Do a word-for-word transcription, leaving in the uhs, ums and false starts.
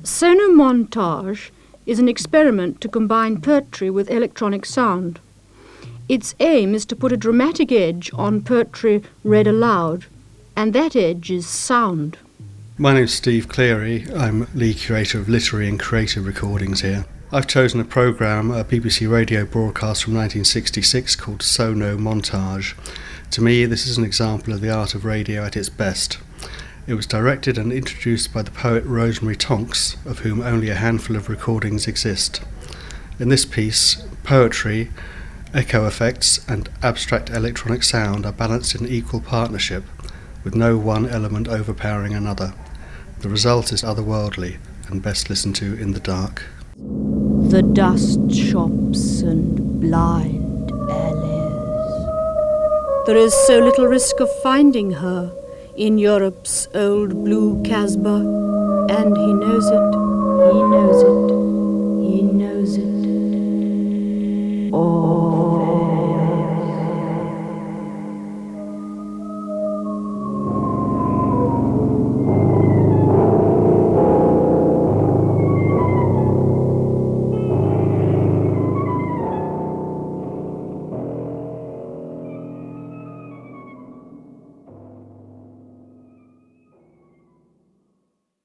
Sonomontage is an experiment to combine poetry with electronic sound. Its aim is to put a dramatic edge on poetry read aloud, and that edge is sound. My name's Steve Cleary. I'm lead curator of literary and creative recordings here. I've chosen a programme, a B B C radio broadcast from nineteen sixty-six called Sonomontage. To me, this is an example of the art of radio at its best. It was directed and introduced by the poet Rosemary Tonks, of whom only a handful of recordings exist. In this piece, poetry, echo effects and abstract electronic sound are balanced in equal partnership, with no one element overpowering another. The result is otherworldly and best listened to in the dark. The dust shops and blind alleys. There is so little risk of finding her in Europe's old blue Casbah, and he knows it, he knows it, he knows it.